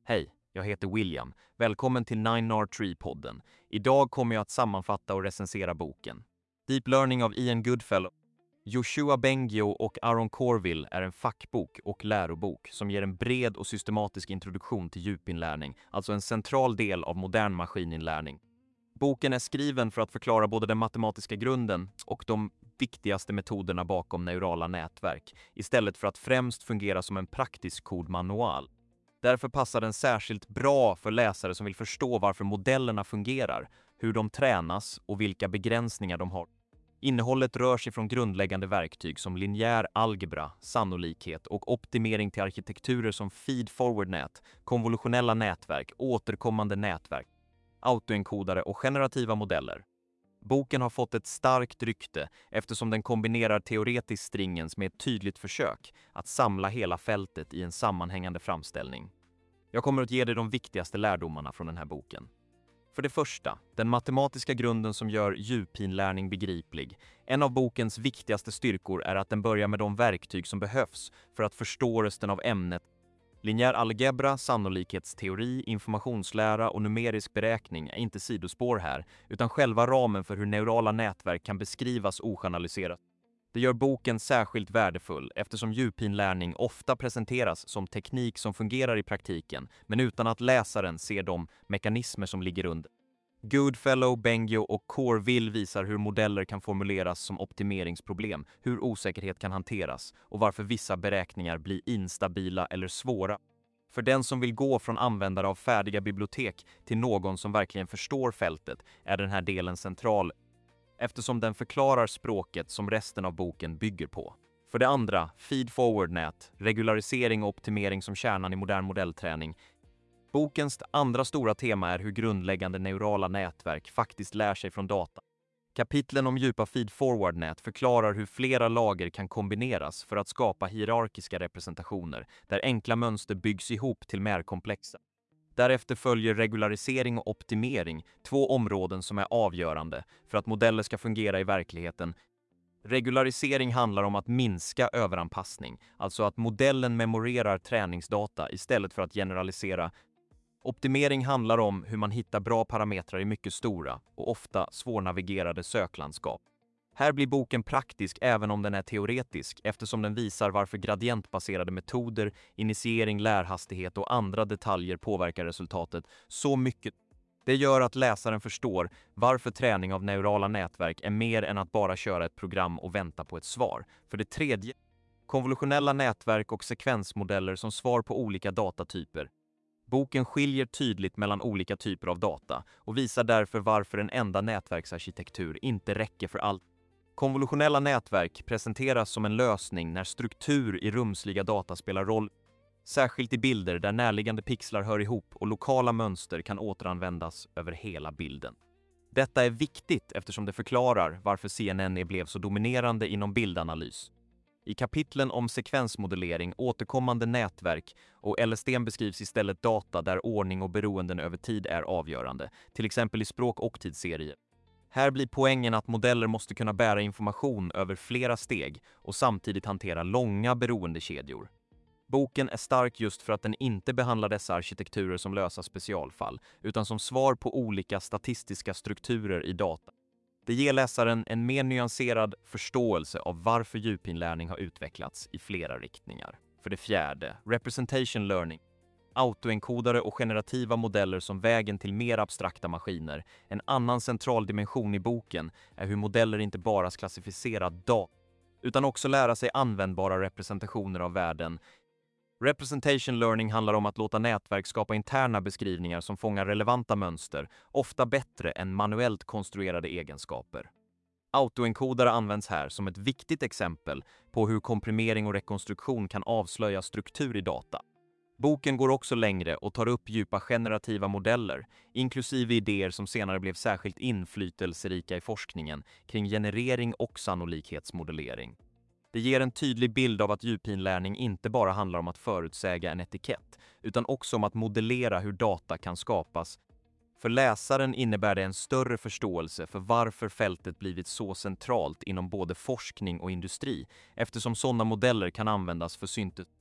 Hej, jag heter William. Välkommen till 9R3-podden. Idag kommer jag att sammanfatta och recensera boken. Deep Learning av Ian Goodfellow. Yoshua Bengio och Aaron Corville är en fackbok och lärobok som ger en bred och systematisk introduktion till djupinlärning, alltså en central del av modern maskininlärning. Boken är skriven för att förklara både den matematiska grunden och de viktigaste metoderna bakom neurala nätverk, istället för att främst fungera som en praktisk kodmanual. Därför passar den särskilt bra för läsare som vill förstå varför modellerna fungerar, hur de tränas och vilka begränsningar de har. Innehållet rör sig från grundläggande verktyg som linjär algebra, sannolikhet och optimering till arkitekturer som feed-forward-nät, konvolutionella nätverk, återkommande nätverk, autoenkodare och generativa modeller. Boken har fått ett starkt rykte eftersom den kombinerar teoretisk stringens med ett tydligt försök att samla hela fältet i en sammanhängande framställning. Jag kommer att ge dig de viktigaste lärdomarna från den här boken. För det första, den matematiska grunden som gör djupinlärning begriplig. En av bokens viktigaste styrkor är att den börjar med de verktyg som behövs för att förstå resten av ämnet. Linjär algebra, sannolikhetsteori, informationslära och numerisk beräkning är inte sidospår här, utan själva ramen för hur neurala nätverk kan beskrivas ogeneraliserat. Det gör boken särskilt värdefull eftersom djupinlärning ofta presenteras som teknik som fungerar i praktiken, men utan att läsaren ser de mekanismer som ligger under. Goodfellow, Bengio och Corville visar hur modeller kan formuleras som optimeringsproblem, hur osäkerhet kan hanteras och varför vissa beräkningar blir instabila eller svåra. För den som vill gå från användare av färdiga bibliotek till någon som verkligen förstår fältet är den här delen central, eftersom den förklarar språket som resten av boken bygger på. För det andra, feed-forward-nät, regularisering och optimering som kärnan i modern modellträning. Bokens andra stora tema är hur grundläggande neurala nätverk faktiskt lär sig från data. Kapitlen om djupa feed-forward-nät förklarar hur flera lager kan kombineras för att skapa hierarkiska representationer, där enkla mönster byggs ihop till mer komplexa. Därefter följer regularisering och optimering, två områden som är avgörande för att modeller ska fungera i verkligheten. Regularisering handlar om att minska överanpassning, alltså att modellen memorerar träningsdata istället för att generalisera. Optimering handlar om hur man hittar bra parametrar i mycket stora och ofta svårnavigerade söklandskap. Här blir boken praktisk även om den är teoretisk eftersom den visar varför gradientbaserade metoder, initiering, lärhastighet och andra detaljer påverkar resultatet så mycket. Det gör att läsaren förstår varför träning av neurala nätverk är mer än att bara köra ett program och vänta på ett svar. För det tredje, konvolutionella nätverk och sekvensmodeller som svar på olika datatyper. Boken skiljer tydligt mellan olika typer av data och visar därför varför en enda nätverksarkitektur inte räcker för allt. Konvolutionella nätverk presenteras som en lösning när struktur i rumsliga data spelar roll, särskilt i bilder där närliggande pixlar hör ihop och lokala mönster kan återanvändas över hela bilden. Detta är viktigt eftersom det förklarar varför CNN blev så dominerande inom bildanalys. I kapitlen om sekvensmodellering, återkommande nätverk och LSD beskrivs istället data där ordning och beroenden över tid är avgörande, till exempel i språk- och tidsserier. Här blir poängen att modeller måste kunna bära information över flera steg och samtidigt hantera långa beroendekedjor. Boken är stark just för att den inte behandlar dessa arkitekturer som lösa specialfall, utan som svar på olika statistiska strukturer i data. Det ger läsaren en mer nyanserad förståelse av varför djupinlärning har utvecklats i flera riktningar. För det fjärde, representation learning. Autoenkodare och generativa modeller som vägen till mer abstrakta maskiner. En annan central dimension i boken är hur modeller inte bara klassificerar data, utan också lära sig användbara representationer av världen. Representation learning handlar om att låta nätverk skapa interna beskrivningar som fångar relevanta mönster, ofta bättre än manuellt konstruerade egenskaper. Autoenkodare används här som ett viktigt exempel på hur komprimering och rekonstruktion kan avslöja struktur i data. Boken går också längre och tar upp djupa generativa modeller, inklusive idéer som senare blev särskilt inflytelserika i forskningen kring generering och sannolikhetsmodellering. Det ger en tydlig bild av att djupinlärning inte bara handlar om att förutsäga en etikett, utan också om att modellera hur data kan skapas. För läsaren innebär det en större förståelse för varför fältet blivit så centralt inom både forskning och industri, eftersom sådana modeller kan användas för syntes.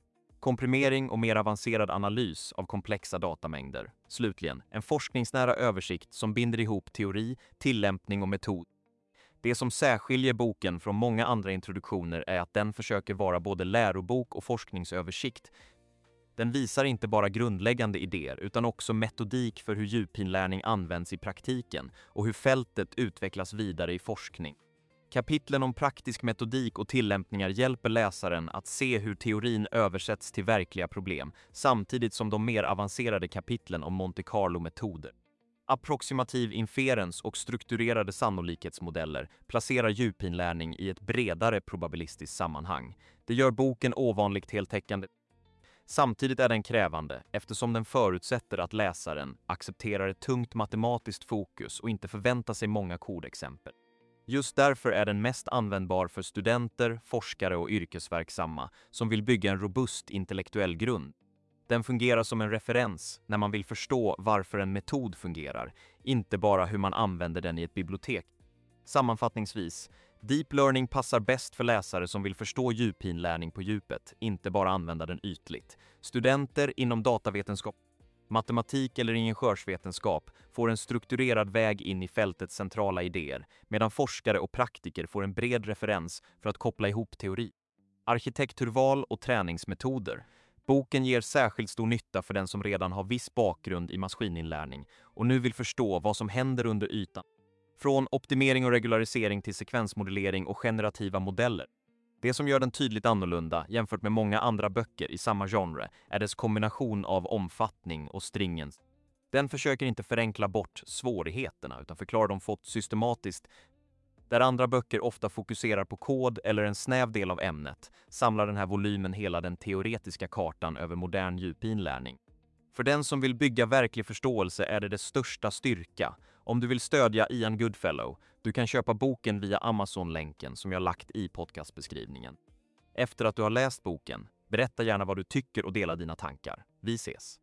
komprimering och mer avancerad analys av komplexa datamängder. Slutligen, en forskningsnära översikt som binder ihop teori, tillämpning och metod. Det som särskiljer boken från många andra introduktioner är att den försöker vara både lärobok och forskningsöversikt. Den visar inte bara grundläggande idéer utan också metodik för hur djupinlärning används i praktiken och hur fältet utvecklas vidare i forskning. Kapitlen om praktisk metodik och tillämpningar hjälper läsaren att se hur teorin översätts till verkliga problem, samtidigt som de mer avancerade kapitlen om Monte Carlo-metoder. Approximativ inferens och strukturerade sannolikhetsmodeller placerar djupinlärning i ett bredare probabilistiskt sammanhang. Det gör boken ovanligt heltäckande. Samtidigt är den krävande eftersom den förutsätter att läsaren accepterar ett tungt matematiskt fokus och inte förväntar sig många kodexempel. Just därför är den mest användbar för studenter, forskare och yrkesverksamma som vill bygga en robust intellektuell grund. Den fungerar som en referens när man vill förstå varför en metod fungerar, inte bara hur man använder den i ett bibliotek. Sammanfattningsvis, Deep Learning passar bäst för läsare som vill förstå djupinlärning på djupet, inte bara använda den ytligt. Studenter inom datavetenskap, matematik eller ingenjörsvetenskap får en strukturerad väg in i fältets centrala idéer, medan forskare och praktiker får en bred referens för att koppla ihop teori. Arkitekturval och träningsmetoder. Boken ger särskilt stor nytta för den som redan har viss bakgrund i maskininlärning och nu vill förstå vad som händer under ytan. Från optimering och regularisering till sekvensmodellering och generativa modeller. Det som gör den tydligt annorlunda jämfört med många andra böcker i samma genre är dess kombination av omfattning och stringens. Den försöker inte förenkla bort svårigheterna utan förklarar dem fått systematiskt. Där andra böcker ofta fokuserar på kod eller en snäv del av ämnet samlar den här volymen hela den teoretiska kartan över modern djupinlärning. För den som vill bygga verklig förståelse är det dess största styrka. Om du vill stödja Ian Goodfellow, du kan köpa boken via Amazon-länken som jag lagt i podcastbeskrivningen. Efter att du har läst boken, berätta gärna vad du tycker och dela dina tankar. Vi ses!